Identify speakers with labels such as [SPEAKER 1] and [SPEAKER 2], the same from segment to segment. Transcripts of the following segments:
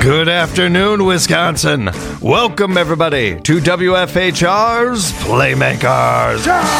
[SPEAKER 1] Good afternoon, Wisconsin. Welcome, everybody, to WFHR's Playmakers.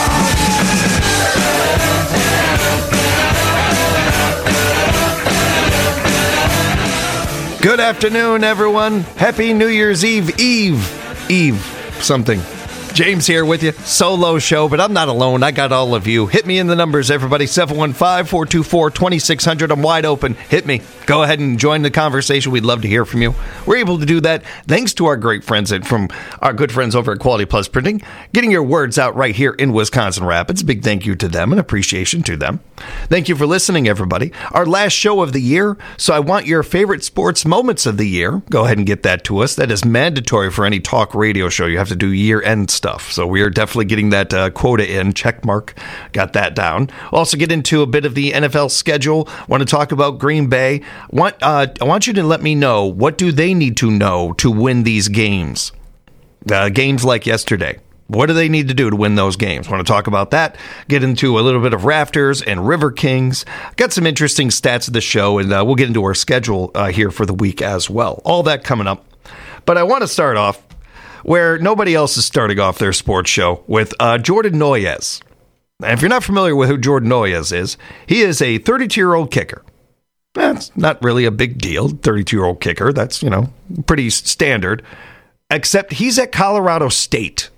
[SPEAKER 1] Good afternoon, everyone. Happy New Year's Eve something. James here with you. Solo show, but I'm not alone. I got all of you. Hit me in the numbers, everybody. 715-424-2600. I'm wide open. Hit me. Go ahead and join the conversation. We'd love to hear from you. We're able to do that thanks to our great friends from our good friends over at Quality Plus Printing, getting your words out right here in Wisconsin Rapids. Big thank you to them and appreciation to them. Thank you for listening, everybody. Our last show of the year, so I want your favorite sports moments of the year. Go ahead and get that to us. That is mandatory for any talk radio show. You have to do year-end stuff. So we are definitely getting that quota in. Check mark. Got that down. We'll also get into a bit of the NFL schedule. Want to talk about Green Bay. I want you to let me know, what do they need to know to win these games? Games like yesterday. What do they need to do to win those games? Want to talk about that? Get into a little bit of Rafters and River Kings. Got some interesting stats of the show, and we'll get into our schedule here for the week as well. All that coming up. But I want to start off where nobody else is starting off their sports show, with Jordan Noyes. And if you're not familiar with who Jordan Noyes is, he is a 32-year-old kicker. That's not really a big deal, 32-year-old kicker. That's, pretty standard. Except he's at Colorado State.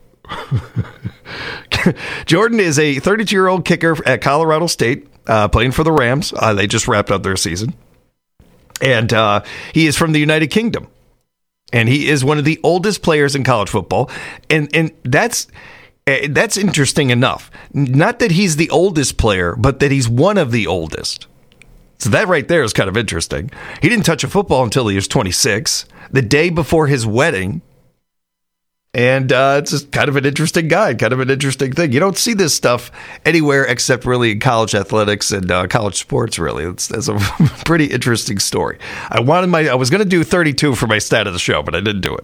[SPEAKER 1] Jordan is a 32-year-old kicker at Colorado State, playing for the Rams. They just wrapped up their season. And he is from the United Kingdom. And he is one of the oldest players in college football. And that's interesting enough. Not that he's the oldest player, but that he's one of the oldest. So that right there is kind of interesting. He didn't touch a football until he was 26, the day before his wedding. And it's just kind of an interesting guy, kind of an interesting thing. You don't see this stuff anywhere except really in college athletics and college sports, really. That's a pretty interesting story. I was going to do 32 for my stat of the show, but I didn't do it.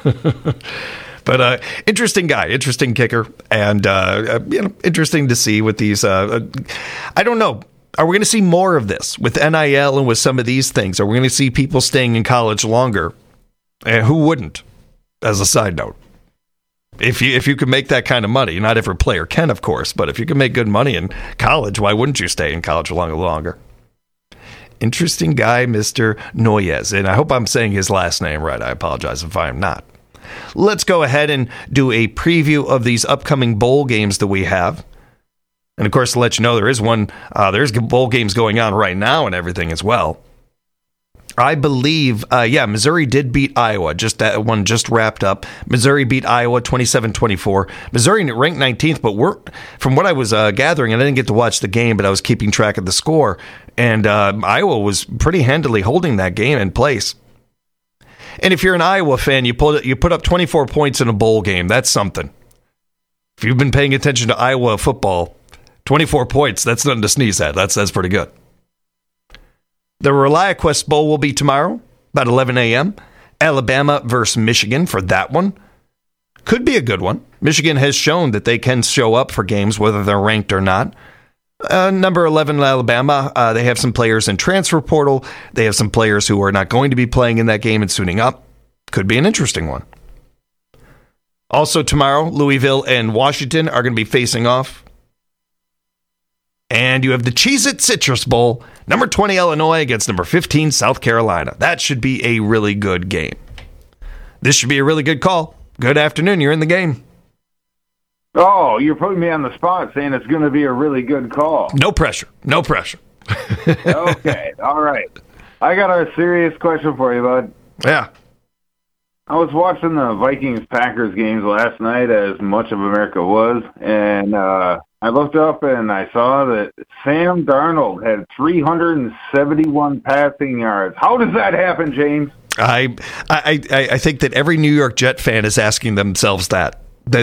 [SPEAKER 1] But interesting guy, interesting kicker, and interesting to see with these. I don't know. Are we going to see more of this with NIL and with some of these things? Are we going to see people staying in college longer? And who wouldn't, as a side note? If you can make that kind of money, not every player can, of course, but if you can make good money in college, why wouldn't you stay in college longer? Interesting guy, Mr. Noyes, and I hope I'm saying his last name right. I apologize if I am not. Let's go ahead and do a preview of these upcoming bowl games that we have. And, of course, to let you know, there's bowl games going on right now and everything as well. I believe, Missouri did beat Iowa. That one just wrapped up. Missouri beat Iowa 27-24. Missouri ranked 19th, but from what I was gathering, and I didn't get to watch the game, but I was keeping track of the score, and Iowa was pretty handily holding that game in place. And if you're an Iowa fan, you put up 24 points in a bowl game. That's something. If you've been paying attention to Iowa football, 24 points, that's nothing to sneeze at. That's pretty good. The ReliaQuest Bowl will be tomorrow, about 11 a.m. Alabama versus Michigan for that one. Could be a good one. Michigan has shown that they can show up for games, whether they're ranked or not. Number 11, Alabama, they have some players in transfer portal. They have some players who are not going to be playing in that game and suiting up. Could be an interesting one. Also tomorrow, Louisville and Washington are going to be facing off. And you have the Cheez-It Citrus Bowl, number 20 Illinois against number 15 South Carolina. That should be a really good game. This should be a really good call. Good afternoon. You're in the game.
[SPEAKER 2] Oh, you're putting me on the spot saying it's going to be a really good call.
[SPEAKER 1] No pressure. No pressure.
[SPEAKER 2] Okay. All right. I got a serious question for you, bud.
[SPEAKER 1] Yeah.
[SPEAKER 2] I was watching the Vikings-Packers games last night, as much of America was, and I looked up and I saw that Sam Darnold had 371 passing yards. How does that happen, James?
[SPEAKER 1] I think that every New York Jet fan is asking themselves that. I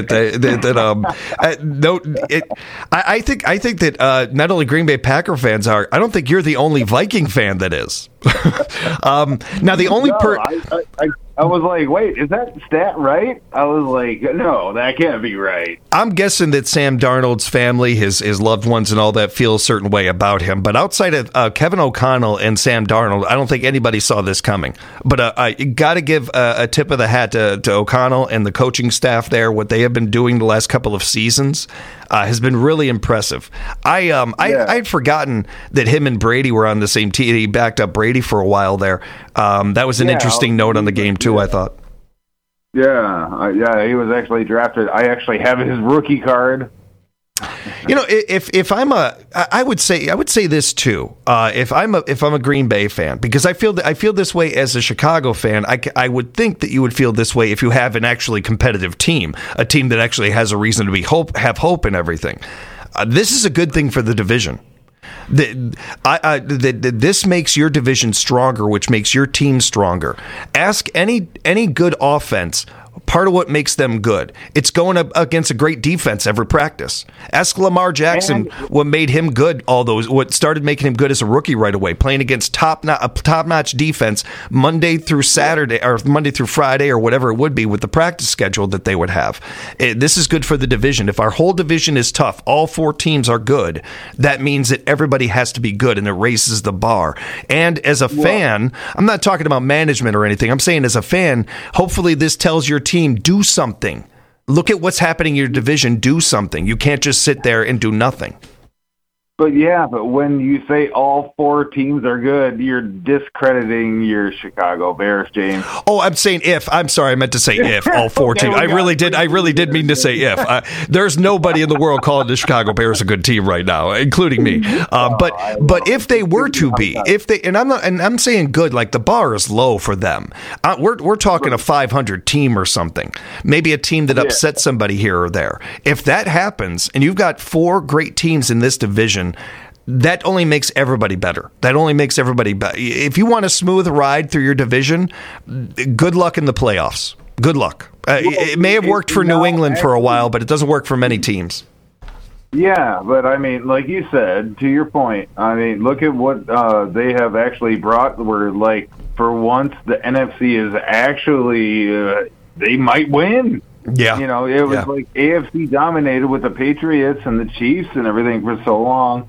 [SPEAKER 1] think that not only Green Bay Packer fans are. I don't think you're the only Viking fan that is. Now the only
[SPEAKER 2] I was like, wait, is that stat right? I was like, no, that can't be right.
[SPEAKER 1] I'm guessing that Sam Darnold's family, his loved ones and all that, feel a certain way about him. But outside of Kevin O'Connell and Sam Darnold, I don't think anybody saw this coming. But I got to give a tip of the hat to O'Connell and the coaching staff there. What they have been doing the last couple of seasons has been really impressive. I had forgotten that him and Brady were on the same team. He backed up Brady for a while there. That was an interesting note on the game, too, I thought.
[SPEAKER 2] Yeah, he was actually drafted. I actually have his rookie card.
[SPEAKER 1] You know, I would say this too. If I'm a Green Bay fan, because I feel this way as a Chicago fan. I would think that you would feel this way if you have an actually competitive team, a team that actually has a reason to have hope and everything. This is a good thing for the division. This makes your division stronger, which makes your team stronger. Ask any good offense. Part of what makes them good, it's going up against a great defense every practice. Ask Lamar Jackson what made him good. What started making him good as a rookie right away, playing against top-notch defense Monday through Saturday or Monday through Friday or whatever it would be with the practice schedule that they would have. This is good for the division. If our whole division is tough, all 4 teams are good. That means that everybody has to be good, and it raises the bar. And as a fan, I'm not talking about management or anything. I'm saying as a fan, hopefully this tells your team, do something. Look at what's happening in your division. Do something. You can't just sit there and do nothing.
[SPEAKER 2] But when you say all 4 teams are good, you're discrediting your Chicago Bears, James.
[SPEAKER 1] Oh, I'm saying if. I'm sorry, I meant to say if all 4 teams. I really did mean to say if. There's nobody in the world calling the Chicago Bears a good team right now, including me. But if they were to be, I'm saying good, like the bar is low for them. We're talking a 500 team or something. Maybe a team that upsets somebody here or there. If that happens, and you've got 4 great teams in this division, that only makes everybody better. If you want a smooth ride through your division, good luck in the playoffs. Good luck. It may have worked for New England for a while, but it doesn't work for many teams.
[SPEAKER 2] Yeah, but I mean, like you said, to your point, I mean, look at what they have actually brought. Where, like, for once, the NFC is actually they might win.
[SPEAKER 1] Yeah,
[SPEAKER 2] it was like AFC dominated with the Patriots and the Chiefs and everything for so long.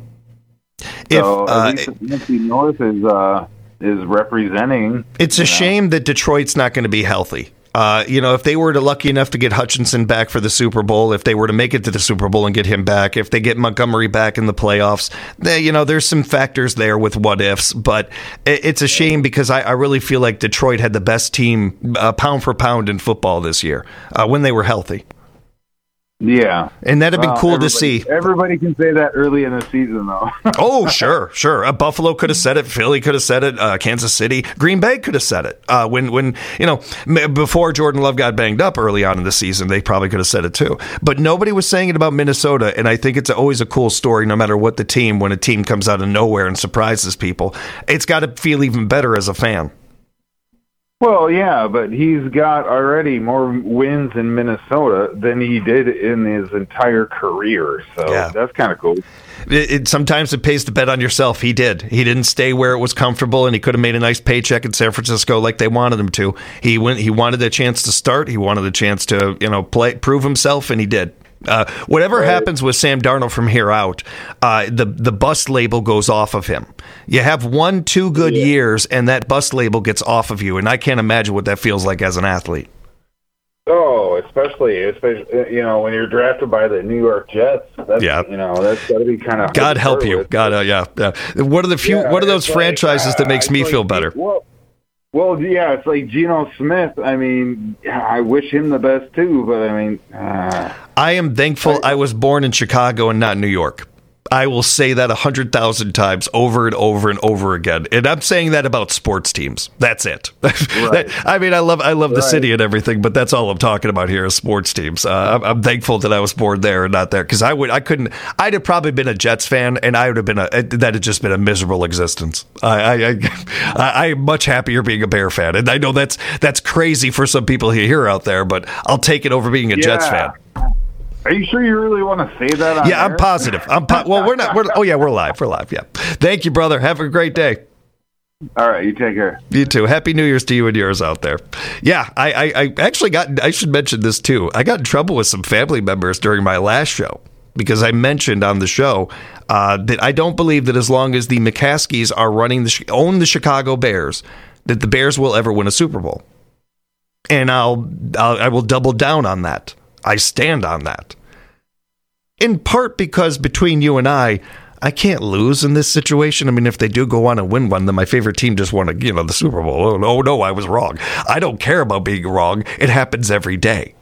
[SPEAKER 2] So at least the NFC North is representing.
[SPEAKER 1] It's a shame that Detroit's not going to be healthy. If they were lucky enough to get Hutchinson back for the Super Bowl, if they were to make it to the Super Bowl and get him back, if they get Montgomery back in the playoffs, there's some factors there with what ifs, but it's a shame because I really feel like Detroit had the best team pound for pound in football this year when they were healthy.
[SPEAKER 2] Yeah.
[SPEAKER 1] And that'd have been cool to see.
[SPEAKER 2] Everybody can say that early in the season, though.
[SPEAKER 1] Oh, sure. Buffalo could have said it. Philly could have said it. Kansas City. Green Bay could have said it. When before Jordan Love got banged up early on in the season, they probably could have said it too. But nobody was saying it about Minnesota, and I think it's always a cool story no matter what the team, when a team comes out of nowhere and surprises people. It's got to feel even better as a fan.
[SPEAKER 2] Well, yeah, but he's got already more wins in Minnesota than he did in his entire career. So that's kind of cool.
[SPEAKER 1] Sometimes it pays to bet on yourself. He did. He didn't stay where it was comfortable, and he could have made a nice paycheck in San Francisco like they wanted him to. He wanted a chance to start. He wanted a chance to prove himself, and he did. Whatever happens with Sam Darnold from here out, the bust label goes off of him. You have 1-2 good years, and that bust label gets off of you, and I can't imagine what that feels like as an athlete.
[SPEAKER 2] Oh, especially when you're drafted by the New York Jets. That's got to be kind of.
[SPEAKER 1] God help you. God, What are those franchises that makes me feel better?
[SPEAKER 2] Well, yeah, it's like Geno Smith. I mean, I wish him the best too, but I mean,
[SPEAKER 1] I am thankful I was born in Chicago and not New York. I will say that 100,000 times over and over and over again. And I'm saying that about sports teams. That's it. Right. I mean, I love the city and everything, but that's all I'm talking about here is sports teams. I'm thankful that I was born there and not there, because I'd have probably been a Jets fan, and I would have been that had just been a miserable existence. I'm much happier being a Bear fan, and I know that's crazy for some people here out there, but I'll take it over being a Jets fan.
[SPEAKER 2] Are you sure you really want to say that on
[SPEAKER 1] air? I'm positive. Well, we're not. We're live. We're live. Yeah. Thank you, brother. Have a great day.
[SPEAKER 2] All right, you take care.
[SPEAKER 1] You too. Happy New Year's to you and yours out there. Yeah, I actually I should mention this too. I got in trouble with some family members during my last show because I mentioned on the show that I don't believe that as long as the McCaskies are own the Chicago Bears, that the Bears will ever win a Super Bowl. And I will double down on that. I stand on that. In part because between you and I can't lose in this situation. I mean, if they do go on and win one, then my favorite team just won the Super Bowl. Oh, no, I was wrong. I don't care about being wrong. It happens every day.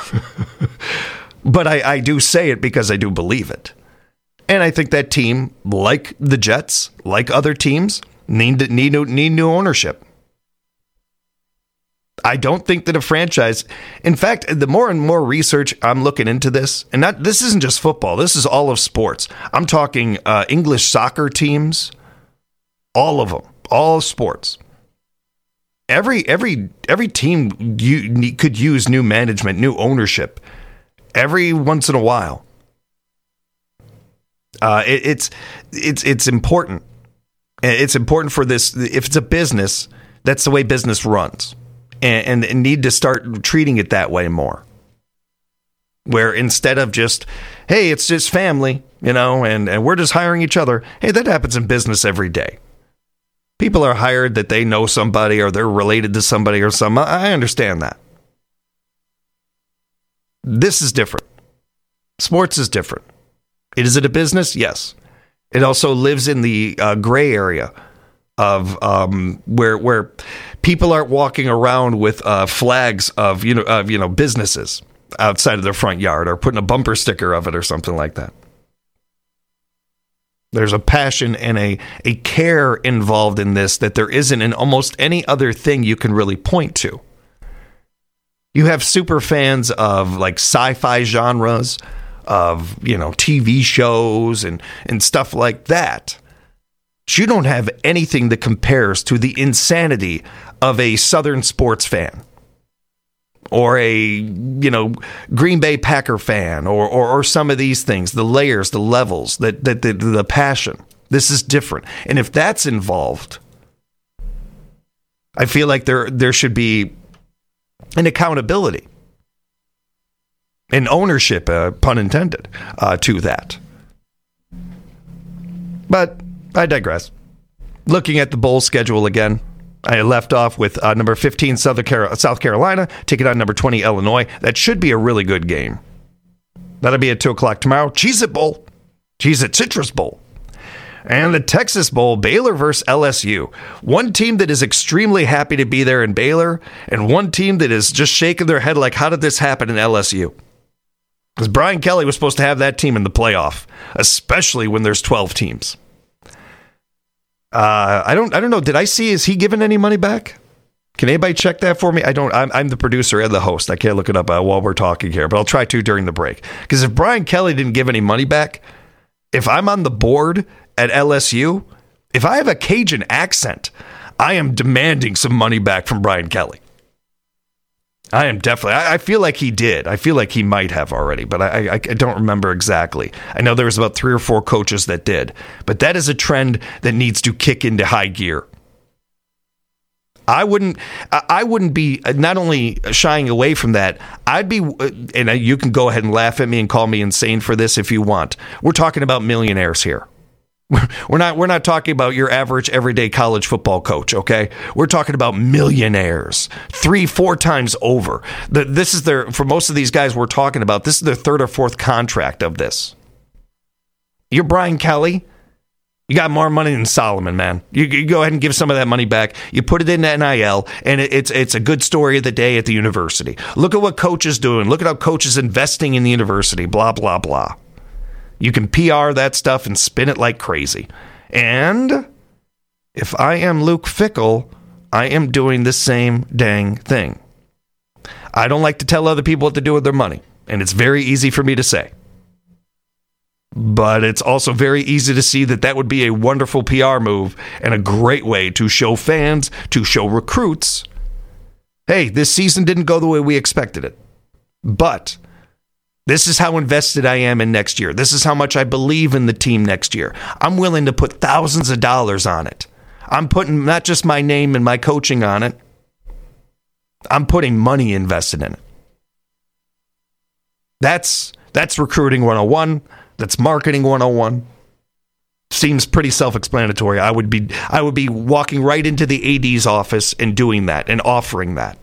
[SPEAKER 1] But I do say it because I do believe it. And I think that team, like the Jets, like other teams, need new ownership. I don't think that a franchise, in fact, the more and more research I'm looking into this, and this isn't just football, this is all of sports. I'm talking English soccer teams, all of them, all sports. Every team could use new management, new ownership every once in a while. It's important. It's important for this. If it's a business, that's the way business runs. And need to start treating it that way more. Where instead of just, hey, it's just family, and we're just hiring each other. Hey, that happens in business every day. People are hired that they know somebody or they're related to somebody or some. I understand that. This is different. Sports is different. Is it a business? Yes. It also lives in the gray area of where people aren't walking around with flags of businesses outside of their front yard or putting a bumper sticker of it or something like that. There's a passion and a care involved in this that there isn't in almost any other thing you can really point to. You have super fans of like sci-fi genres, of TV shows and stuff like that. You don't have anything that compares to the insanity of a Southern sports fan or a, Green Bay Packer fan or some of these things, the layers, the levels, the passion. This is different. And if that's involved, I feel like there should be an accountability, an ownership, pun intended, to that. But I digress. Looking at the bowl schedule again, I left off with number 15, South Carolina, taking on number 20, Illinois. That should be a really good game. That'll be at 2 o'clock tomorrow. Cheez-It Bowl. Cheez-It Citrus Bowl. And the Texas Bowl, Baylor versus LSU. One team that is extremely happy to be there in Baylor, and one team that is just shaking their head like, how did this happen in LSU? Because Brian Kelly was supposed to have that team in the playoff, especially when there's 12 teams. I don't know. Did I see? Is he giving any money back? Can anybody check that for me? I'm the producer and the host. I can't look it up while we're talking here, but I'll try to during the break. Because if Brian Kelly didn't give any money back, if I'm on the board at LSU, if I have a Cajun accent, I am demanding some money back from Brian Kelly. I am definitely. I feel like he did. I feel like he might have already, but I don't remember exactly. I know there was about 3 or 4 coaches that did, but that is a trend that needs to kick into high gear. I wouldn't be not only shying away from that. I'd be, and you can go ahead and laugh at me and call me insane for this if you want. We're talking about millionaires here. We're not talking about your average everyday college football coach, okay? We're talking about millionaires 3-4 times over. This is for most of these guys we're talking about, this is their 3rd or 4th contract of this. You're Brian Kelly. You got more money than Solomon, man. You go ahead and give some of that money back. You put it in NIL, and it's a good story of the day at the university. Look at what Coach is doing. Look at how Coach is investing in the university, blah, blah, blah. You can PR that stuff and spin it like crazy. And if I am Luke Fickell, I am doing the same dang thing. I don't like to tell other people what to do with their money, and it's very easy for me to say. But it's also very easy to see that would be a wonderful PR move and a great way to show fans, to show recruits, hey, this season didn't go the way we expected it. But this is how invested I am in next year. This is how much I believe in the team next year. I'm willing to put thousands of dollars on it. I'm putting not just my name and my coaching on it. I'm putting money invested in it. That's recruiting 101. That's marketing 101. Seems pretty self-explanatory. I would be walking right into the AD's office and doing that and offering that.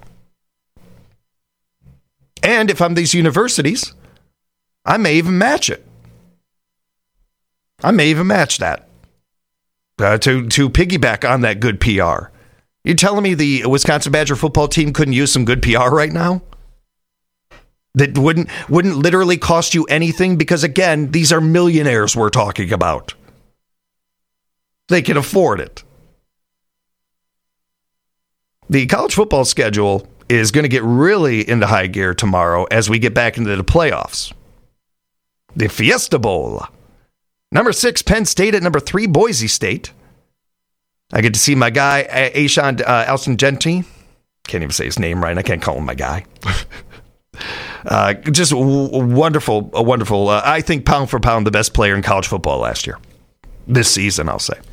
[SPEAKER 1] And if I'm these universities, I may even match it. I may even match that to piggyback on that good PR. You're telling me the Wisconsin Badger football team couldn't use some good PR right now? That wouldn't literally cost you anything, because again, these are millionaires we're talking about. They can afford it. The college football schedule is going to get really into high gear tomorrow as we get back into the playoffs. The Fiesta Bowl. Number 6, Penn State at number 3, Boise State. I get to see my guy, Alston Genti. Can't even say his name right. I can't call him my guy. Just a wonderful. I think pound for pound, the best player in college football last year. This season, I'll say.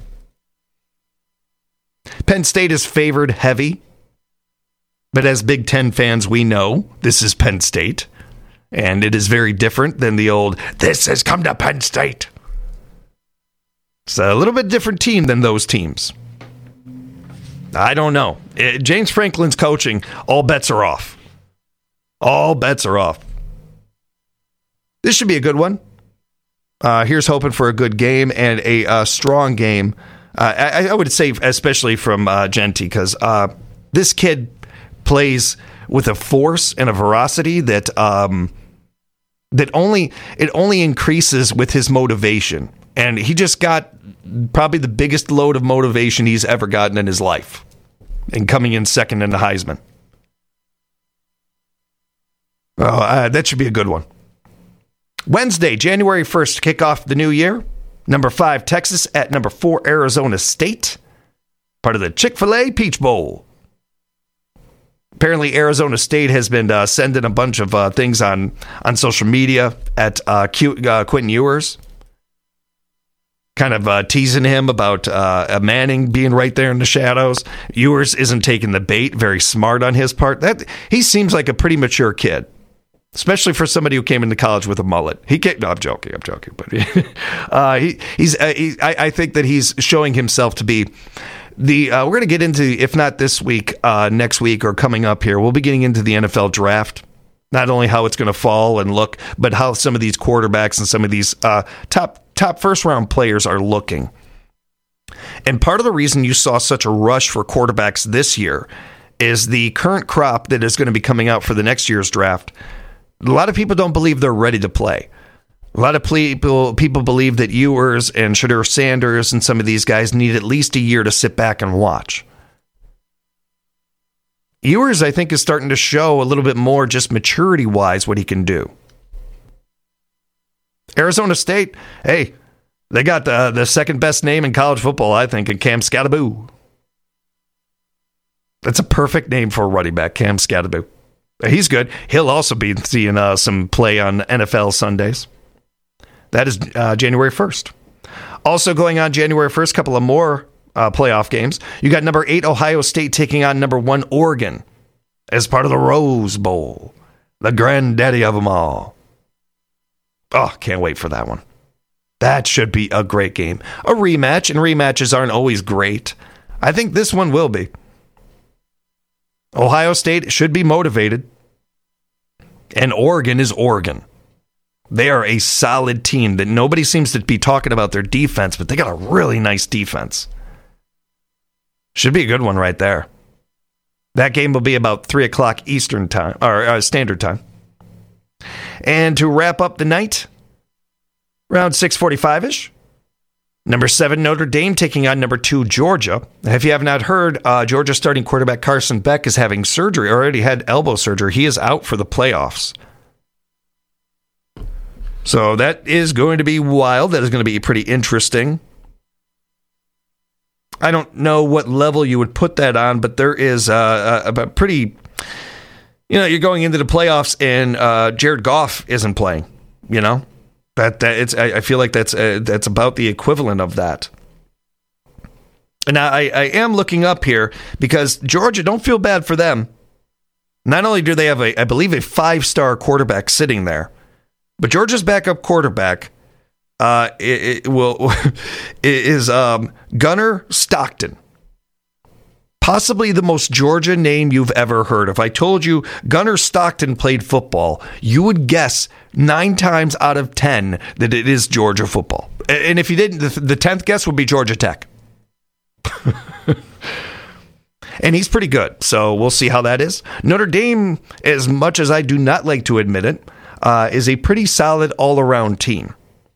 [SPEAKER 1] Penn State is favored heavy. But as Big Ten fans, we know this is Penn State. And it is very different than the old, this has come to Penn State. It's a little bit different team than those teams. I don't know. James Franklin's coaching, all bets are off. All bets are off. This should be a good one. Here's hoping for a good game and a strong game. I would say especially from Genti, because this kid plays with a force and a veracity that only increases with his motivation. And he just got probably the biggest load of motivation he's ever gotten in his life, and coming in second in the Heisman. That should be a good one. Wednesday, January 1st, to kick off the new year. Number 5, Texas at number 4, Arizona State. Part of the Chick-fil-A Peach Bowl. Apparently, Arizona State has been sending a bunch of things on social media at Quentin Ewers. Kind of teasing him about Manning being right there in the shadows. Ewers isn't taking the bait. Very smart on his part. He seems like a pretty mature kid, especially for somebody who came into college with a mullet. No, I'm joking. But I think that he's showing himself to be we're going to get into, if not this week, next week or coming up here, we'll be getting into the NFL draft. Not only how it's going to fall and look, but how some of these quarterbacks and some of these top first round players are looking. And part of the reason you saw such a rush for quarterbacks this year is the current crop that is going to be coming out for the next year's draft. A lot of people don't believe they're ready to play. A lot of people believe that Ewers and Shedeur Sanders and some of these guys need at least a year to sit back and watch. Ewers, I think, is starting to show a little bit more just maturity-wise what he can do. Arizona State, hey, they got the second best name in college football, I think, in Cam Skattebo. That's a perfect name for a running back, Cam Skattebo. He's good. He'll also be seeing some play on NFL Sundays. That is January 1st. Also going on January 1st, a couple of more playoff games. You got number 8 Ohio State taking on number 1 Oregon as part of the Rose Bowl, the granddaddy of them all. Oh, can't wait for that one. That should be a great game. A rematch, and rematches aren't always great. I think this one will be. Ohio State should be motivated, and Oregon is Oregon. They are a solid team that nobody seems to be talking about their defense, but they got a really nice defense. Should be a good one right there. That game will be about 3 o'clock Eastern time, or Standard Time. And to wrap up the night, around 6:45-ish, number 7 Notre Dame taking on number 2 Georgia. If you have not heard, Georgia starting quarterback Carson Beck is having surgery, already had elbow surgery. He is out for the playoffs. So that is going to be wild. That is going to be pretty interesting. I don't know what level you would put that on, but there is a pretty, you're going into the playoffs and Jared Goff isn't playing, I feel like that's about the equivalent of that. And I am looking up here because Georgia, don't feel bad for them. Not only do they have, I believe, a 5-star quarterback sitting there, but Georgia's backup quarterback is Gunnar Stockton. Possibly the most Georgia name you've ever heard. If I told you Gunnar Stockton played football, you would guess 9 times out of 10 that it is Georgia football. And if you didn't, the 10th guess would be Georgia Tech. And he's pretty good, so we'll see how that is. Notre Dame, as much as I do not like to admit it, is a pretty solid all-around team.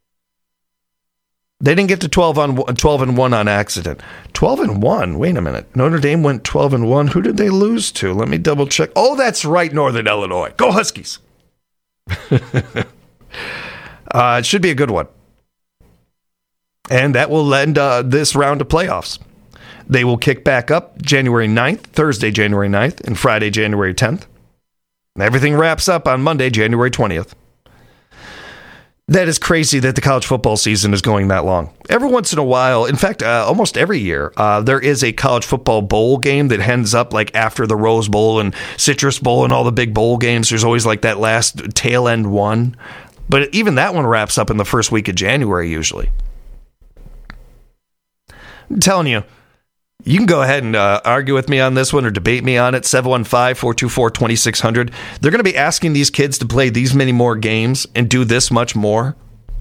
[SPEAKER 1] They didn't get to 12-1 on accident. 12-1? Wait a minute. Notre Dame went 12-1. Who did they lose to? Let me double check. Oh, that's right, Northern Illinois. Go Huskies. It should be a good one. And that will end this round of playoffs. They will kick back up January 9th, Thursday, January 9th, and Friday, January 10th. And everything wraps up on Monday, January 20th. That is crazy that the college football season is going that long. Every once in a while, in fact, almost every year, there is a college football bowl game that ends up like after the Rose Bowl and Citrus Bowl and all the big bowl games. There's always like that last tail end one. But even that one wraps up in the first week of January usually. I'm telling you, you can go ahead and argue with me on this one or debate me on it, 715-424-2600. They're going to be asking these kids to play these many more games and do this much more.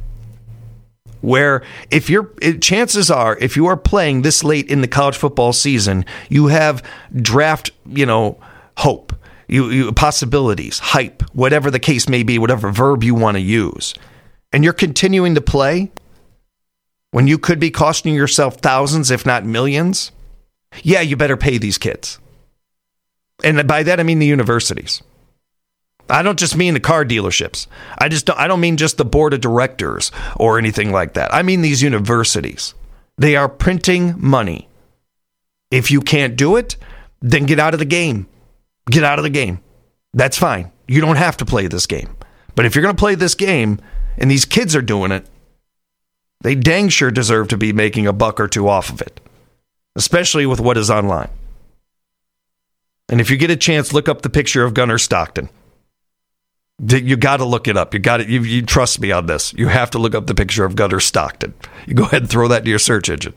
[SPEAKER 1] Where chances are, if you are playing this late in the college football season, you have draft, hope, you possibilities, hype, whatever the case may be, whatever verb you want to use. And you're continuing to play when you could be costing yourself thousands, if not millions. Yeah, you better pay these kids. And by that, I mean the universities. I don't just mean the car dealerships. I don't mean just the board of directors or anything like that. I mean these universities. They are printing money. If you can't do it, then get out of the game. Get out of the game. That's fine. You don't have to play this game. But if you're going to play this game and these kids are doing it, they dang sure deserve to be making a buck or two off of it. Especially with what is online. And if you get a chance, look up the picture of Gunnar Stockton. You got to look it up. You trust me on this. You have to look up the picture of Gunnar Stockton. You go ahead and throw that to your search engine.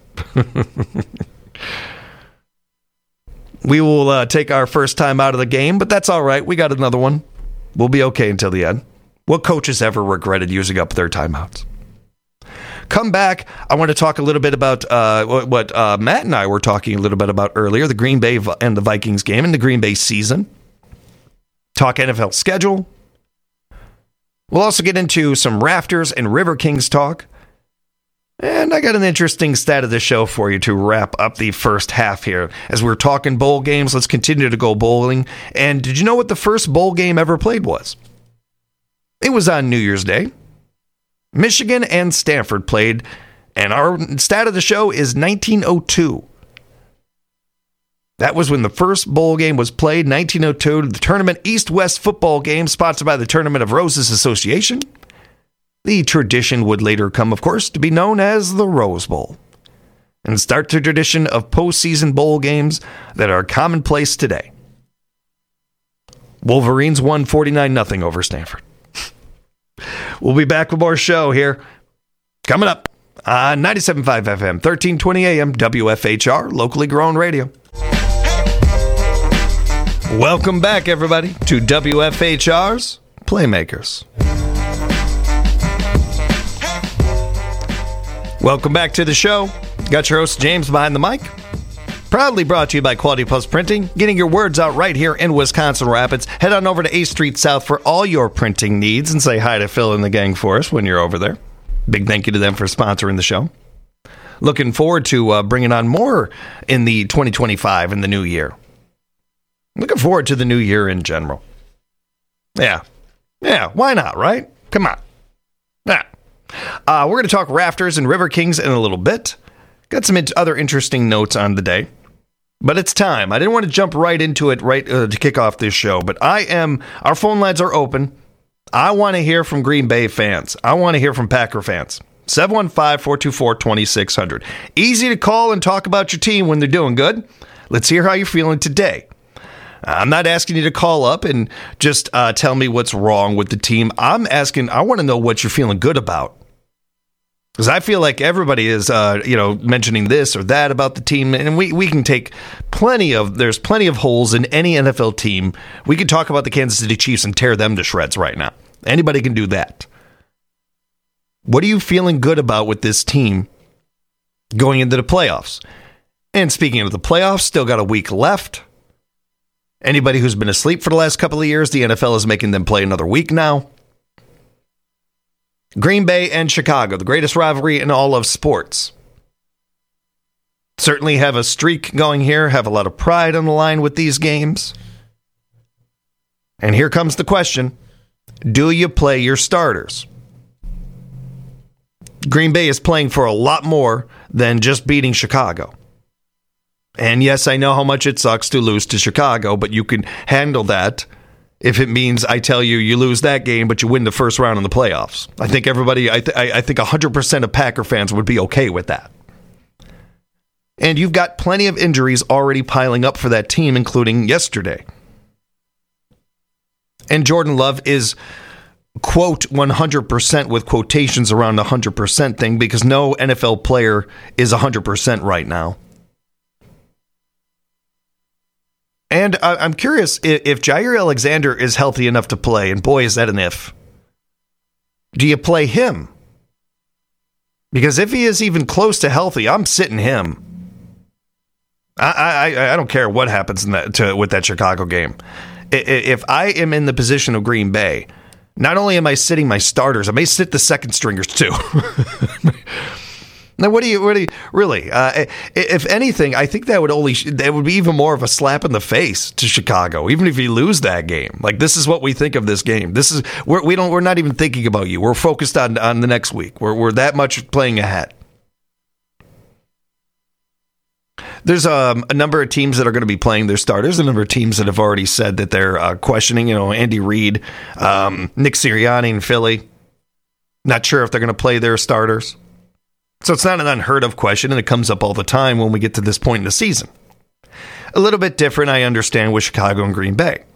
[SPEAKER 1] We will take our first time out of the game, but that's all right. We got another one. We'll be okay until the end. What coach has ever regretted using up their timeouts? Come back. I want to talk a little bit about what Matt and I were talking a little bit about earlier, the Green Bay and the Vikings game and the Green Bay season. Talk NFL schedule. We'll also get into some Rafters and River Kings talk. And I got an interesting stat of the show for you to wrap up the first half here. As we're talking bowl games, let's continue to go bowling. And did you know what the first bowl game ever played was? It was on New Year's Day. Michigan and Stanford played, and our stat of the show is 1902. That was when the first bowl game was played, 1902, the Tournament East-West football game sponsored by the Tournament of Roses Association. The tradition would later come, of course, to be known as the Rose Bowl, and start the tradition of postseason bowl games that are commonplace today. Wolverines won 49-0 over Stanford. We'll be back with more show here coming up on 97.5 FM, 1320 AM, WFHR, locally grown radio. Welcome back, everybody, to WFHR's Playmakers. Welcome back to the show. Got your host, James, behind the mic. Proudly brought to you by Quality Plus Printing, getting your words out right here in Wisconsin Rapids. Head on over to 8th Street South for all your printing needs and say hi to Phil and the gang for us when you're over there. Big thank you to them for sponsoring the show. Looking forward to bringing on more in the 2025 in the new year. Looking forward to the new year in general. Yeah, why not, right? Come on. Yeah. We're going to talk Rafters and River Kings in a little bit. Got some other interesting notes on the day. But it's time. I didn't want to jump right into it to kick off this show, but our phone lines are open. I want to hear from Green Bay fans. I want to hear from Packer fans. 715-424-2600. Easy to call and talk about your team when they're doing good. Let's hear how you're feeling today. I'm not asking you to call up and just tell me what's wrong with the team. I want to know what you're feeling good about. Because I feel like everybody is, mentioning this or that about the team, and we can take there's plenty of holes in any NFL team. We could talk about the Kansas City Chiefs and tear them to shreds right now. Anybody can do that. What are you feeling good about with this team going into the playoffs? And speaking of the playoffs, still got a week left. Anybody who's been asleep for the last couple of years, the NFL is making them play another week now. Green Bay and Chicago, the greatest rivalry in all of sports. Certainly have a streak going here, have a lot of pride on the line with these games. And here comes the question, do you play your starters? Green Bay is playing for a lot more than just beating Chicago. And yes, I know how much it sucks to lose to Chicago, but you can handle that if it means I tell you lose that game, but you win the first round in the playoffs. I think everybody, I think 100% of Packer fans would be okay with that. And you've got plenty of injuries already piling up for that team, including yesterday. And Jordan Love is, quote, 100% with quotations around the 100% thing, because no NFL player is 100% right now. And I'm curious if Jair Alexander is healthy enough to play, and boy, is that an if. Do you play him? Because if he is even close to healthy, I'm sitting him. I don't care what happens with that Chicago game. If I am in the position of Green Bay, not only am I sitting my starters, I may sit the second stringers too. Now, what do you really? If anything, I think that would be even more of a slap in the face to Chicago, even if you lose that game. Like, this is what we think of this game. We're not even thinking about you. We're focused on the next week. We're that much playing ahead. There's a number of teams that are going to be playing their starters. A number of teams that have already said that they're questioning. Andy Reid, Nick Sirianni in Philly. Not sure if they're going to play their starters. So it's not an unheard of question, and it comes up all the time when we get to this point in the season. A little bit different, I understand, with Chicago and Green Bay.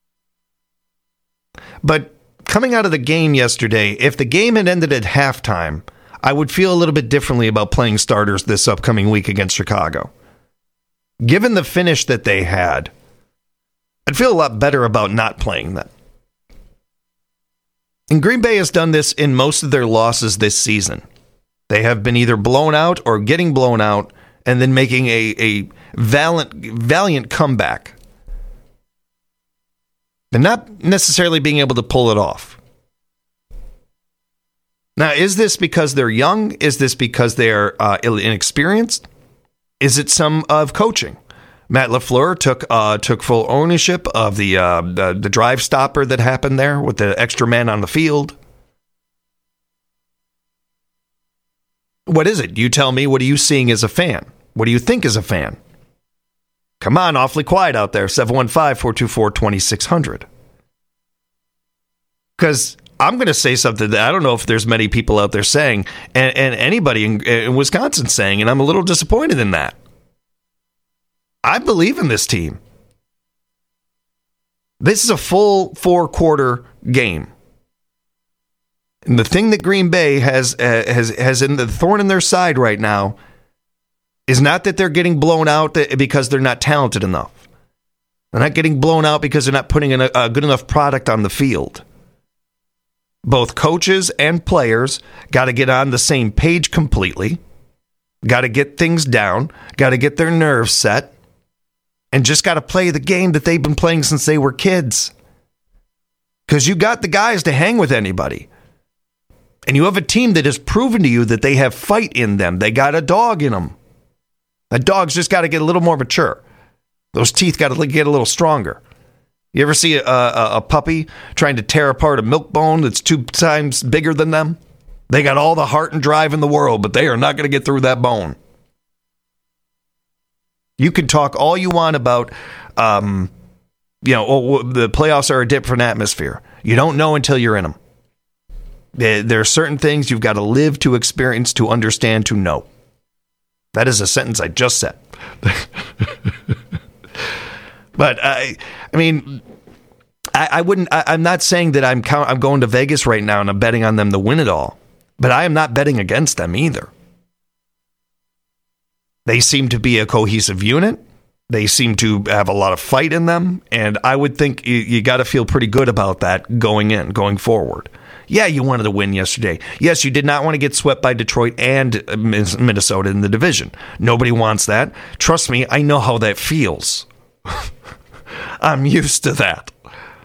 [SPEAKER 1] But coming out of the game yesterday, if the game had ended at halftime, I would feel a little bit differently about playing starters this upcoming week against Chicago. Given the finish that they had, I'd feel a lot better about not playing them. And Green Bay has done this in most of their losses this season. They have been either blown out or getting blown out and then making a valiant comeback. And not necessarily being able to pull it off. Now, is this because they're young? Is this because they're inexperienced? Is it some of coaching? Matt LaFleur took full ownership of the drive stopper that happened there with the extra man on the field. What is it? You tell me, what are you seeing as a fan? What do you think as a fan? Come on, awfully quiet out there. 715-424-2600. Because I'm going to say something that I don't know if there's many people out there saying, and anybody in Wisconsin saying, and I'm a little disappointed in that. I believe in this team. This is a full 4-quarter game. And the thing that Green Bay has in the thorn in their side right now is not that they're getting blown out because they're not talented enough. They're not getting blown out because they're not putting in a good enough product on the field. Both coaches and players got to get on the same page completely, got to get things down, got to get their nerves set, and just got to play the game that they've been playing since they were kids. Because you got the guys to hang with anybody. And you have a team that has proven to you that they have fight in them. They got a dog in them. That dog's just got to get a little more mature. Those teeth got to get a little stronger. You ever see a puppy trying to tear apart a milk bone that's 2 times bigger than them? They got all the heart and drive in the world, but they are not going to get through that bone. You can talk all you want about, the playoffs are a different atmosphere. You don't know until you're in them. There are certain things you've got to live, to experience, to understand, to know. That is a sentence I just said. But I mean, I wouldn't. I'm not saying that I'm going to Vegas right now and I'm betting on them to win it all. But I am not betting against them either. They seem to be a cohesive unit. They seem to have a lot of fight in them. And I would think you got to feel pretty good about that going forward. Yeah, you wanted to win yesterday. Yes, you did not want to get swept by Detroit and Minnesota in the division. Nobody wants that. Trust me, I know how that feels. I'm used to that.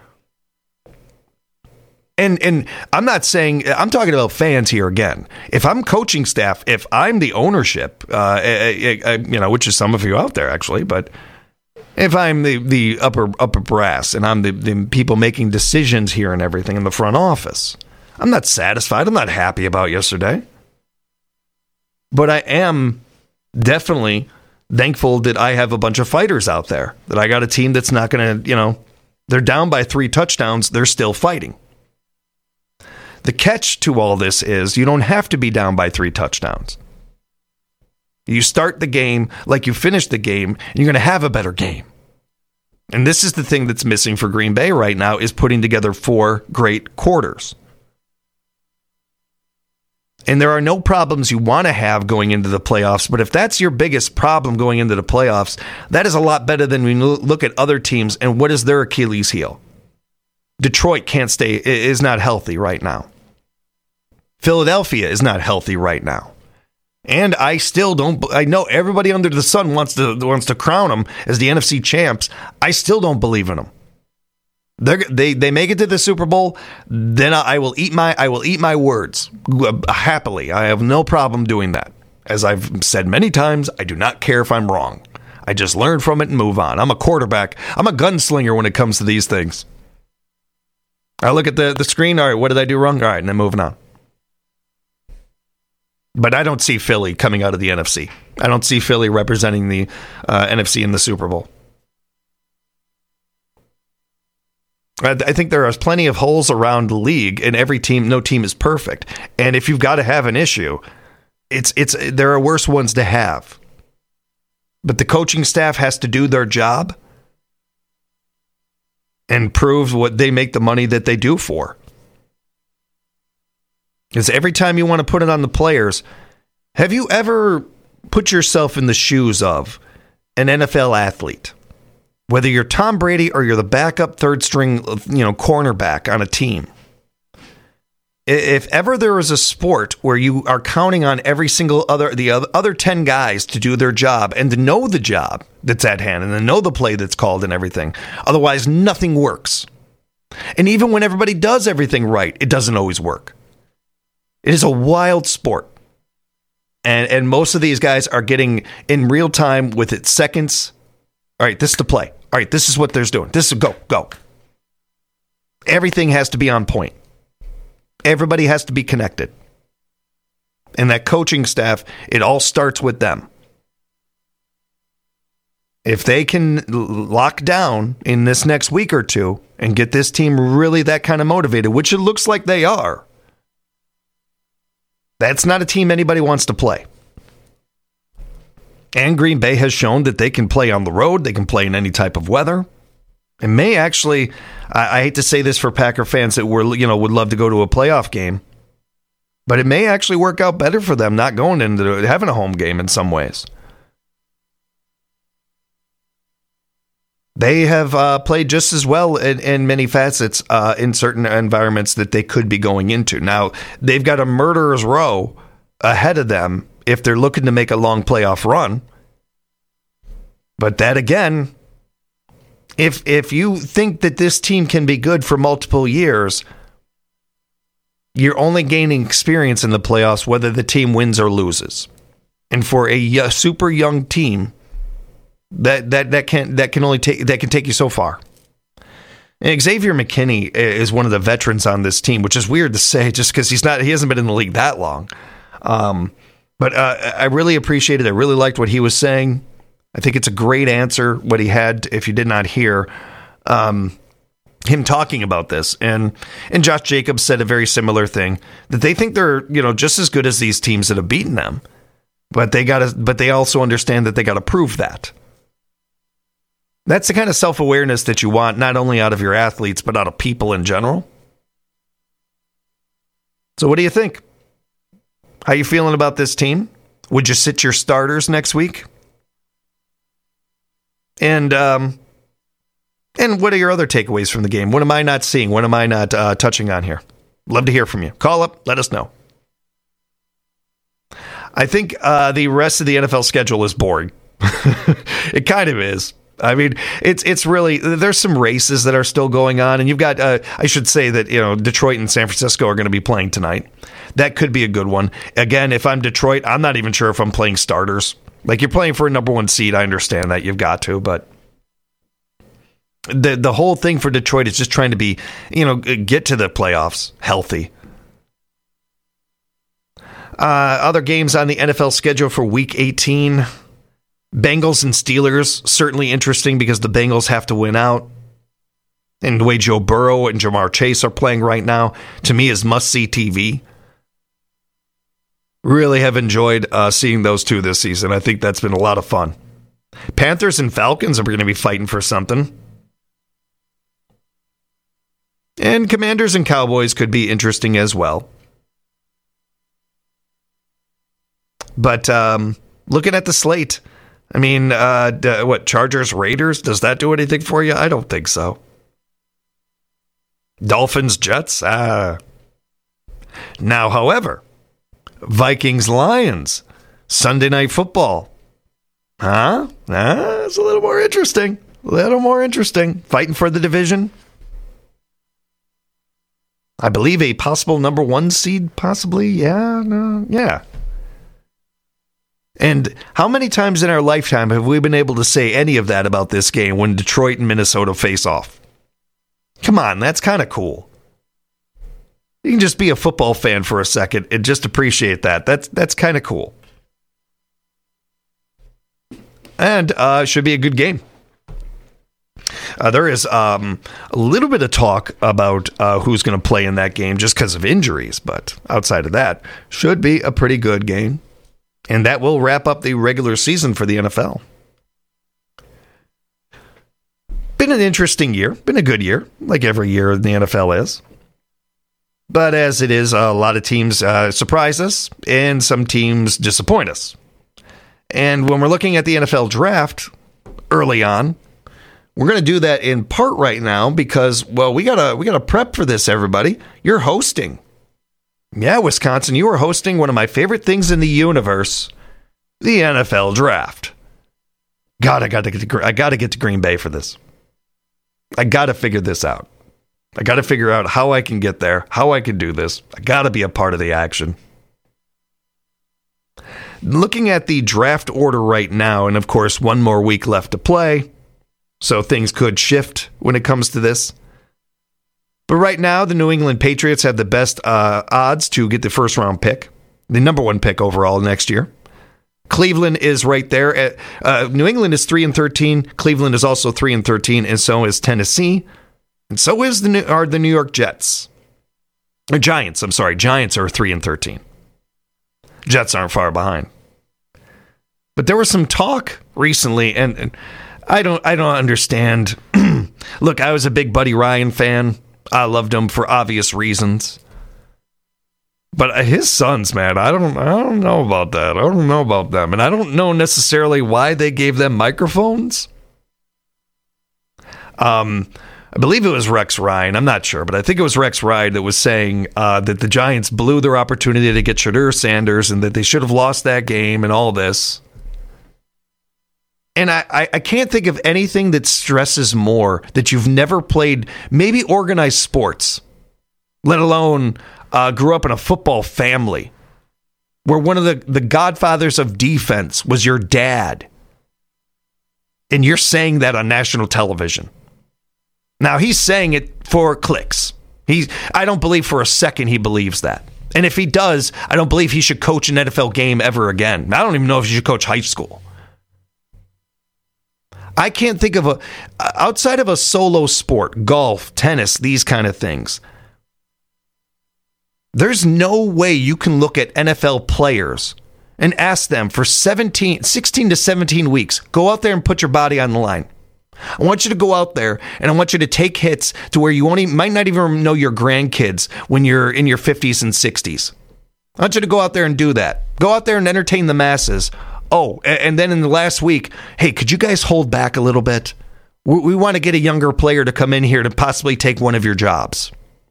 [SPEAKER 1] And I'm not saying, I'm talking about fans here again. If I'm coaching staff, if I'm the ownership, which is some of you out there actually, but if I'm the upper brass and I'm the people making decisions here and everything in the front office, I'm not satisfied. I'm not happy about yesterday. But I am definitely thankful that I have a bunch of fighters out there, that I got a team that's not going to, they're down by 3 touchdowns. They're still fighting. The catch to all this is you don't have to be down by 3 touchdowns. You start the game like you finish the game, and you're going to have a better game. And this is the thing that's missing for Green Bay right now, is putting together 4 great quarters. And there are no problems you want to have going into the playoffs, but if that's your biggest problem going into the playoffs, that is a lot better than when you look at other teams and what is their Achilles heel. Detroit is not healthy right now. Philadelphia is not healthy right now. And I know everybody under the sun wants to crown them as the NFC champs. I still don't believe in them. They make it to the Super Bowl, then I will eat my words happily. I have no problem doing that. As I've said many times, I do not care if I'm wrong. I just learn from it and move on. I'm a quarterback. I'm a gunslinger when it comes to these things. I look at the screen. All right, what did I do wrong? All right, and then moving on. But I don't see Philly coming out of the NFC. I don't see Philly representing the NFC in the Super Bowl. I think there are plenty of holes around the league, and no team is perfect. And if you've got to have an issue, there are worse ones to have. But the coaching staff has to do their job and prove what they make the money that they do for. Because every time you want to put it on the players, have you ever put yourself in the shoes of an NFL athlete? Whether you're Tom Brady or you're the backup third string, cornerback on a team. If ever there is a sport where you are counting on every single other 10 guys to do their job and to know the job that's at hand and to know the play that's called and everything, otherwise nothing works. And even when everybody does everything right, it doesn't always work. It is a wild sport. And most of these guys are getting in real time with it seconds. All right, this is the play. All right, this is what they're doing. This is go. Everything has to be on point. Everybody has to be connected. And that coaching staff, it all starts with them. If they can lock down in this next week or two and get this team really that kind of motivated, which it looks like they are, that's not a team anybody wants to play. And Green Bay has shown that they can play on the road. They can play in any type of weather. It may actually, I hate to say this for Packer fans that would love to go to a playoff game, but it may actually work out better for them not going into having a home game in some ways. They have played just as well in many facets in certain environments that they could be going into. Now, they've got a murderer's row ahead of them if they're looking to make a long playoff run. But that again, if you think that this team can be good for multiple years, you're only gaining experience in the playoffs whether the team wins or loses. And for a super young team, that can take you so far. And Xavier McKinney is one of the veterans on this team, which is weird to say just because he hasn't been in the league that long. But I really appreciated it. I really liked what he was saying. I think it's a great answer, what he had, if you did not hear. him talking about this, and Josh Jacobs said a very similar thing, that they think they're, just as good as these teams that have beaten them, but they also understand that they got to prove that. That's the kind of self-awareness that you want, not only out of your athletes, but out of people in general. So what do you think? How you feeling about this team? Would you sit your starters next week? And what are your other takeaways from the game? What am I not seeing? What am I not touching on here? Love to hear from you. Call up. Let us know. I think the rest of the NFL schedule is boring. It kind of is. I mean, it's really, there's some races that are still going on, and you've got, I should say that, Detroit and San Francisco are going to be playing tonight. That could be a good one. Again, if I'm Detroit, I'm not even sure if I'm playing starters. Like, you're playing for a number one seed. I understand that you've got to, but the whole thing for Detroit is just trying to be, get to the playoffs healthy. Other games on the NFL schedule for Week 18. Bengals and Steelers, certainly interesting because the Bengals have to win out. And the way Joe Burrow and Jamar Chase are playing right now, to me, is must-see TV. Really have enjoyed seeing those two this season. I think that's been a lot of fun. Panthers and Falcons are going to be fighting for something. And Commanders and Cowboys could be interesting as well. But looking at the slate, I mean, Chargers, Raiders, does that do anything for you? I don't think so. Dolphins, Jets, Now, however, Vikings, Lions, Sunday Night Football. It's a little more interesting. Fighting for the division. I believe a possible number one seed, possibly. Yeah. And how many times in our lifetime have we been able to say any of that about this game when Detroit and Minnesota face off? Come on, that's kind of cool. You can just be a football fan for a second and just appreciate that. That's kind of cool. And should be a good game. There is a little bit of talk about who's going to play in that game just because of injuries, but outside of that, should be a pretty good game. And that will wrap up the regular season for the NFL. Been an interesting year. Been a good year, like every year in the NFL is. But as it is, a lot of teams surprise us, and some teams disappoint us. And when we're looking at the NFL draft early on, we're going to do that in part right now because, well, we gotta prep for this, everybody. You're hosting. Yeah, Wisconsin, you are hosting one of my favorite things in the universe, the NFL draft. God, I got to get to Green Bay for this. I got to figure this out. I got to figure out how I can get there, how I can do this. I got to be a part of the action. Looking at the draft order right now, and of course, one more week left to play, so things could shift when it comes to this. But right now, the New England Patriots have the best odds to get the first-round pick, the number one pick overall next year. Cleveland is right there. New England is 3-13. Cleveland is also 3-13, and so is Tennessee, and so is the New York Jets. Or Giants. I'm sorry, Giants are 3-13. Jets aren't far behind. But there was some talk recently, and I don't understand. Look, I was a big Buddy Ryan fan. I loved him for obvious reasons. But his sons, man, I don't know about that. I don't know about them. And I don't know necessarily why they gave them microphones. I believe it was Rex Ryan. I'm not sure, but I think it was Rex Ryan that was saying that the Giants blew their opportunity to get Shedeur Sanders and that they should have lost that game and all this. And I can't think of anything that stresses more that you've never played, maybe organized sports, let alone grew up in a football family where one of the godfathers of defense was your dad. And you're saying that on national television. Now, he's saying it for clicks. I don't believe for a second he believes that. And if he does, I don't believe he should coach an NFL game ever again. I don't even know if he should coach high school. I can't think of outside of a solo sport, golf, tennis, these kind of things. There's no way you can look at NFL players and ask them for 16 to 17 weeks, go out there and put your body on the line. I want you to go out there and I want you to take hits to where you might not even know your grandkids when you're in your 50s and 60s. I want you to go out there and do that. Go out there and entertain the masses. Oh, and then in the last week, hey, could you guys hold back a little bit? We want to get a younger player to come in here to possibly take one of your jobs.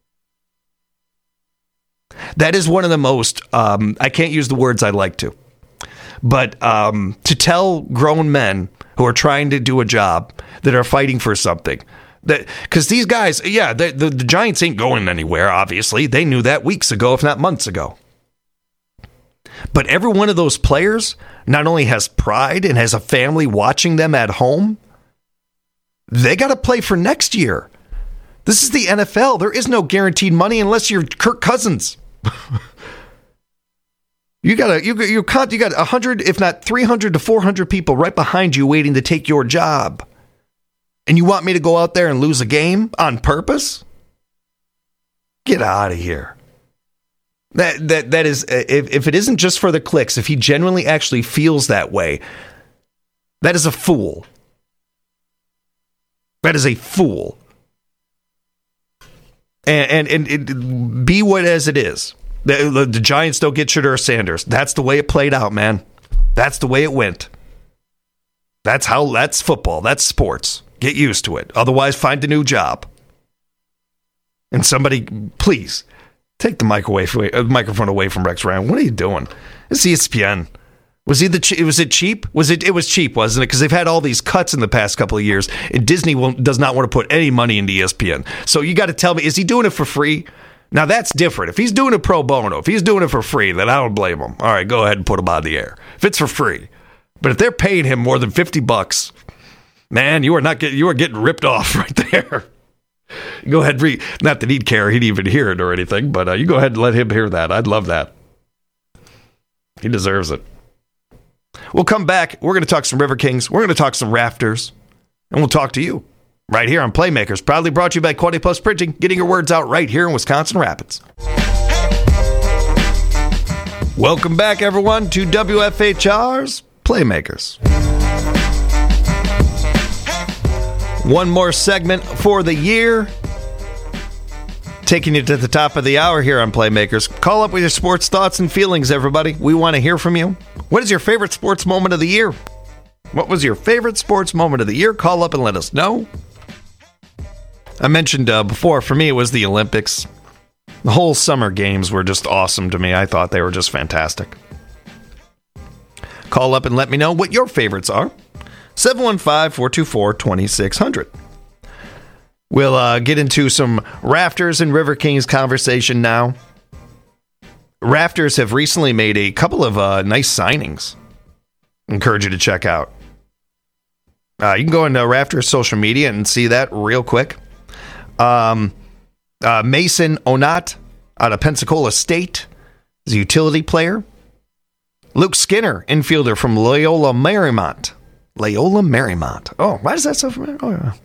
[SPEAKER 1] That is one of the most, I can't use the words I'd like to, but to tell grown men who are trying to do a job that are fighting for something, that because these guys, yeah, the Giants ain't going anywhere, obviously. They knew that weeks ago, if not months ago. But every one of those players not only has pride and has a family watching them at home, they got to play for next year. This is the NFL. There is no guaranteed money unless you're Kirk Cousins. You got 100, if not 300 to 400 people right behind you waiting to take your job. And you want me to go out there and lose a game on purpose? Get out of here. That is, if it isn't just for the clicks, if he genuinely actually feels that way, that is a fool. That is a fool. And be what as it is. The Giants don't get Shedeur Sanders. That's the way it played out, man. That's the way it went. That's football. That's sports. Get used to it. Otherwise, find a new job. And somebody, please, take the microphone away from Rex Ryan. What are you doing? It's ESPN. Was it cheap? It was cheap, wasn't it? Because they've had all these cuts in the past couple of years, and Disney does not want to put any money into ESPN. So you got to tell me, is he doing it for free? Now that's different. If he's doing it pro bono, if he's doing it for free, then I don't blame him. All right, go ahead and put him on the air. If it's for free, but if they're paying him more than $50, man, you are getting ripped off right there. Go ahead, not that he'd care, he'd even hear it or anything, but you go ahead and let him hear that. I'd love that. He deserves it. We'll come back. We're going to talk some River Kings. We're going to talk some Rafters, and we'll talk to you right here on Playmakers. Proudly brought to you by Quality Plus Printing, getting your words out right here in Wisconsin Rapids. Welcome back, everyone, to WFHR's Playmakers. One more segment for the year. Taking you to the top of the hour here on Playmakers. Call up with your sports thoughts and feelings, everybody. We want to hear from you. What is your favorite sports moment of the year? What was your favorite sports moment of the year? Call up and let us know. I mentioned before, for me, it was the Olympics. The whole summer games were just awesome to me. I thought they were just fantastic. Call up and let me know what your favorites are. 715-424-2600. We'll get into some Rafters and River Kings conversation now. Rafters have recently made a couple of nice signings. Encourage you to check out. You can go into Rafters social media and see that real quick. Mason Onat out of Pensacola State is a utility player. Luke Skinner, infielder from Loyola Marymount. Oh, why does that sound familiar? Oh, yeah.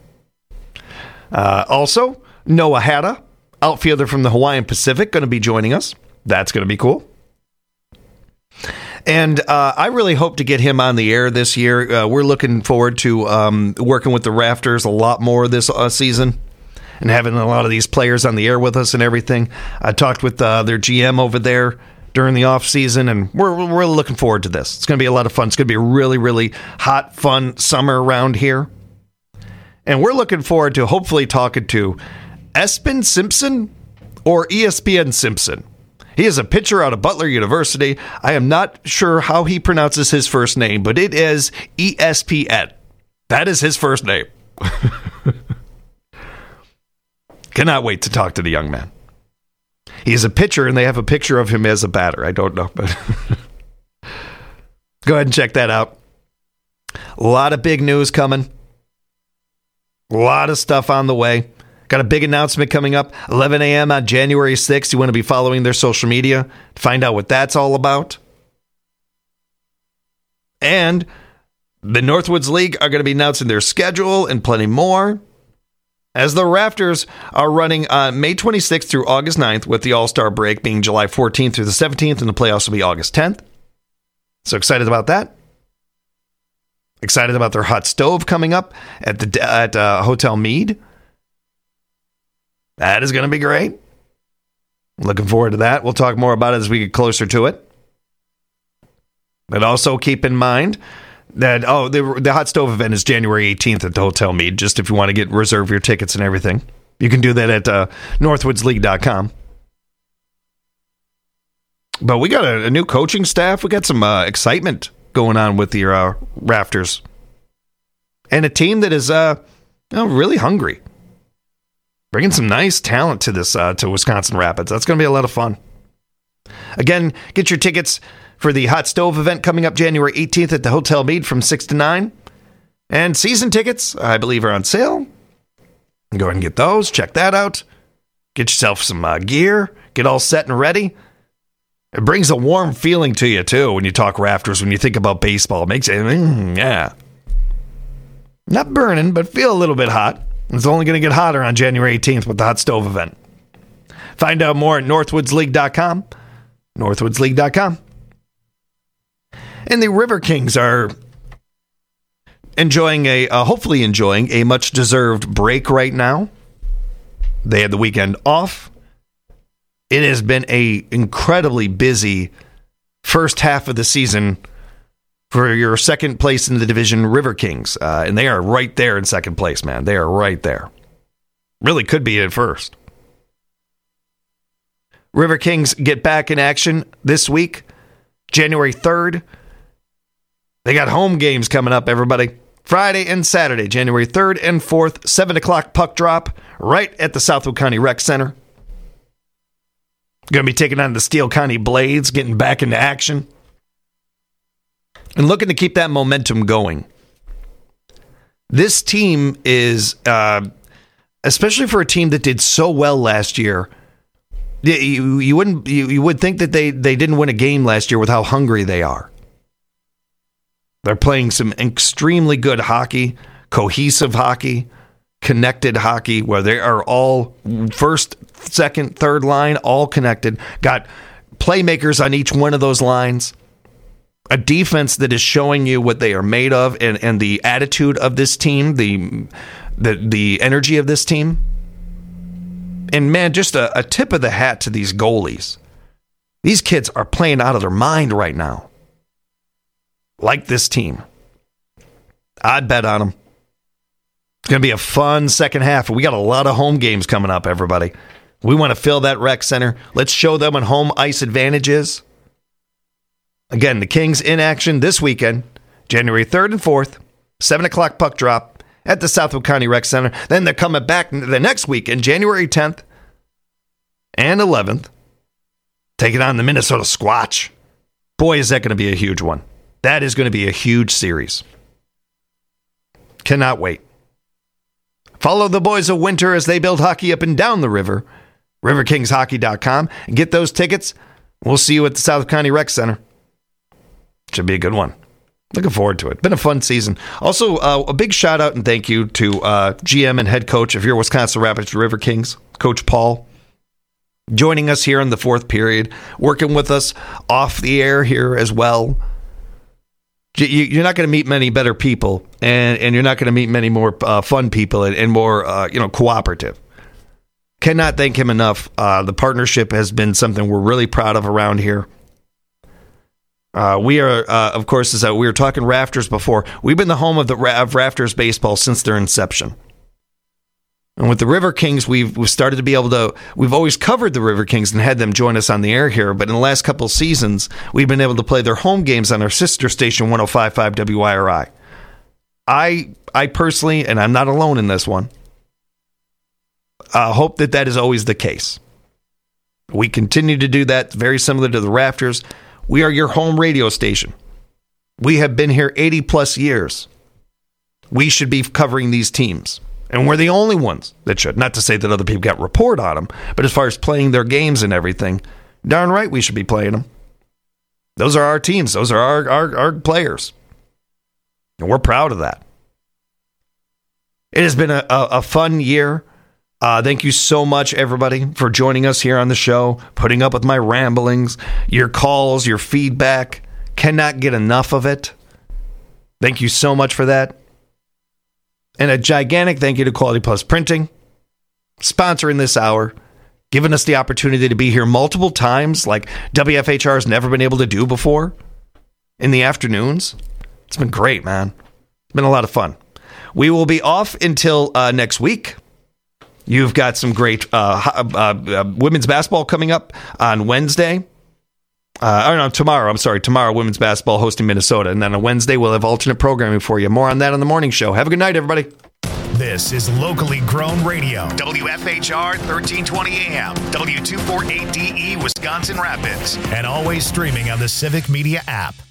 [SPEAKER 1] Also, Noah Hatta, outfielder from the Hawaiian Pacific, going to be joining us. That's going to be cool. And I really hope to get him on the air this year. We're looking forward to working with the Rafters a lot more this season and having a lot of these players on the air with us and everything. I talked with their GM over there during the off season, and we're really looking forward to this. It's going to be a lot of fun. It's going to be a really, really hot, fun summer around here. And we're looking forward to hopefully talking to Espen Simpson or ESPN Simpson. He is a pitcher out of Butler University. I am not sure how he pronounces his first name, but it is ESPN. That is his first name. Cannot wait to talk to the young man. He's a pitcher, and they have a picture of him as a batter. I don't know, but go ahead and check that out. A lot of big news coming. A lot of stuff on the way. Got a big announcement coming up, 11 a.m. on January 6th. You want to be following their social media to find out what that's all about. And The Northwoods League are going to be announcing their schedule and plenty more, as the Rafters are running on May 26th through August 9th, with the All-Star break being July 14th through the 17th, and the playoffs will be August 10th. So excited about that. Excited about their hot stove coming up at Hotel Meade. That is going to be great. Looking forward to that. We'll talk more about it as we get closer to it. But also keep in mind that, the hot stove event is January 18th at the Hotel Meade, just if you want to reserve your tickets and everything. You can do that at northwoodsleague.com. But we got a new coaching staff. We got some excitement going on with the Rafters. And a team that is really hungry. Bringing some nice talent to this to Wisconsin Rapids. That's going to be a lot of fun. Again, get your tickets for the Hot Stove event coming up January 18th at the Hotel Meade from 6 to 9. And season tickets, I believe, are on sale. Go ahead and get those. Check that out. Get yourself some gear. Get all set and ready. It brings a warm feeling to you, too, when you talk Rafters, when you think about baseball. It makes it, yeah. Not burning, but feel a little bit hot. It's only going to get hotter on January 18th with the Hot Stove event. Find out more at northwoodsleague.com. northwoodsleague.com. And the River Kings are hopefully enjoying a much-deserved break right now. They had the weekend off. It has been a incredibly busy first half of the season for your second place in the division, River Kings. And they are right there in second place, man. They are right there. Really could be at first. River Kings get back in action this week, January 3rd. They got home games coming up, everybody. Friday and Saturday, January 3rd and 4th, 7 o'clock puck drop, right at the Southwood County Rec Center. Going to be taking on the Steele County Blades, getting back into action. And looking to keep that momentum going. This team is, especially for a team that did so well last year, you would think that they didn't win a game last year with how hungry they are. They're playing some extremely good hockey, cohesive hockey, connected hockey, where they are all first, second, third line, all connected. Got playmakers on each one of those lines. A defense that is showing you what they are made of, and the attitude of this team, the energy of this team. And man, just a tip of the hat to these goalies. These kids are playing out of their mind right now. Like this team. I'd bet on them. It's going to be a fun second half. We got a lot of home games coming up, everybody. We want to fill that rec center. Let's show them what home ice advantage is. Again, the Kings in action this weekend, January 3rd and 4th, 7 o'clock puck drop at the Southwood County Rec Center. Then they're coming back the next weekend, January 10th and 11th, taking on the Minnesota Squatch. Boy, is that going to be a huge one. That is going to be a huge series. Cannot wait. Follow the boys of Winter as they build hockey up and down the river. RiverKingsHockey.com. And get those tickets. We'll see you at the Southwood County Rec Center. Should be a good one. Looking forward to it. Been a fun season. Also, a big shout out and thank you to GM and head coach of your Wisconsin Rapids River Kings, Coach Paul, joining us here in the fourth period, working with us off the air here as well. You're not going to meet many better people, and you're not going to meet many more fun people and more cooperative. Cannot thank him enough. The partnership has been something we're really proud of around here. We are, of course, as we were talking Rafters before, we've been the home of Rafters baseball since their inception. And with the River Kings, we've started to be able to, we've always covered the River Kings and had them join us on the air here, but in the last couple of seasons, we've been able to play their home games on our sister station, 105.5 WIRI. I personally, and I'm not alone in this one, hope that is always the case. We continue to do that, very similar to the Rafters. We are your home radio station. We have been here 80 plus years. We should be covering these teams. And we're the only ones that should. Not to say that other people got report on them, but as far as playing their games and everything, darn right we should be playing them. Those are our teams. Those are our players. And we're proud of that. It has been a fun year. Thank you so much, everybody, for joining us here on the show, putting up with my ramblings, your calls, your feedback. Cannot get enough of it. Thank you so much for that. And a gigantic thank you to Quality Plus Printing, sponsoring this hour, giving us the opportunity to be here multiple times like WFHR has never been able to do before in the afternoons. It's been great, man. It's been a lot of fun. We will be off until next week. You've got some great women's basketball coming up on Wednesday. Tomorrow. I'm sorry. Tomorrow, women's basketball hosting Minnesota. And then on Wednesday, we'll have alternate programming for you. More on that on the morning show. Have a good night, everybody.
[SPEAKER 3] This is locally grown radio. WFHR 1320 AM, W248DE, Wisconsin Rapids. And always streaming on the Civic Media app.